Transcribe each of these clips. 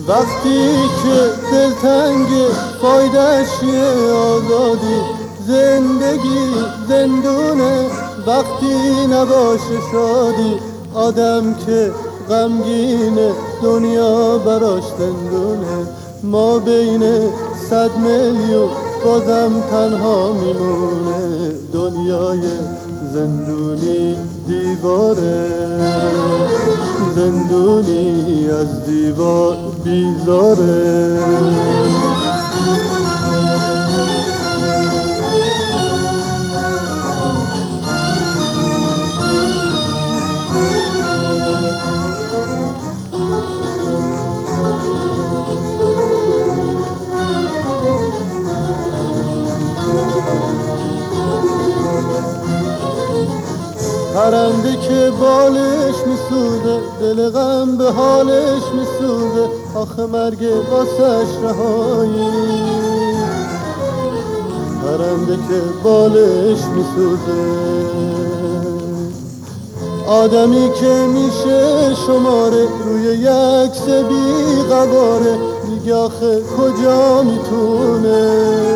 وقتی که دلتنگ فایدهش یه آزادی، زندگی زندونه وقتی نباشه شادی. آدم که غمگینه دنیا براش زندونه، ما بین 100 میلیون بازم تنها میمونه. دنیای زندونی دیواره، زندونی از دیوار بیزاره. پرنده که بالش میسوزه، دل غم به حالش میسوزه، آخه مرگ واسش رهایی. پرنده که بالش میسوزه، آدمی که میشه شماره روی یک بی قواره، دیگه آخه کجا میتونه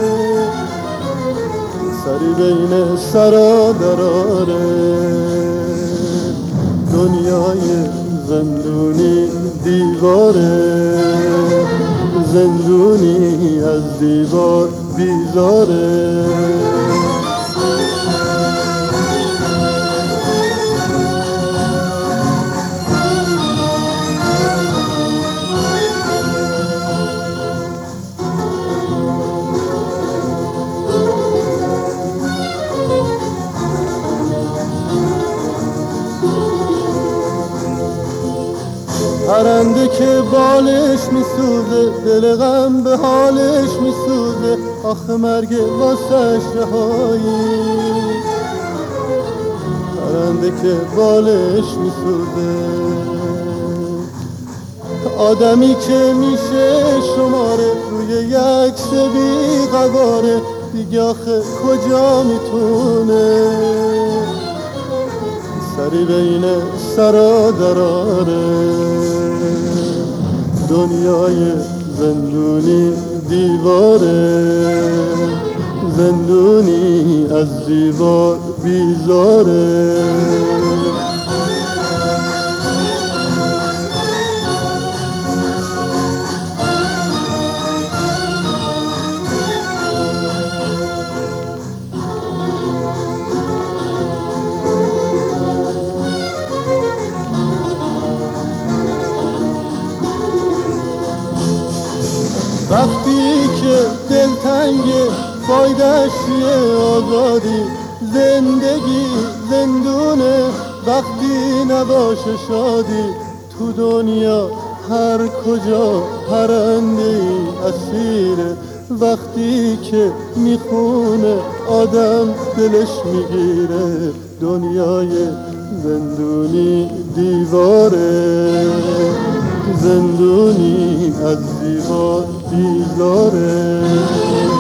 سری بین سرا دراره. دنیای زندونی دیواره، زندونی از دیوار بیزاره. پرنده که بالش میسوزه، دل غم به حالش میسوزه، آخه مرگ واسش رهایی. پرنده که بالش میسوزه، آدمی که میشه شماره روی یک بی قواره، دیگه آخه کجا میتونه سری بین سرا دراره. دنیای زندونی دیواره، زندونی از دیوار بیزاره. وقتی که دلتنگ فایدهش یه آزادی، زندگی زندونه وقتی نباشه شادی. تو دنیا هر کجا پرنده ای اسیره، وقتی که میخونه آدم دلش میگیره. دنیای زندونی دیواره، زندونی از دیوار بیزاره.